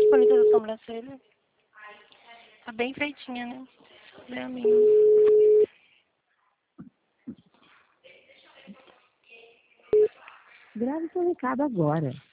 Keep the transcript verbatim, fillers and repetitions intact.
bonita da sobrancelha. Tá bem feitinha, né? Bem a minha. Grave seu recado agora.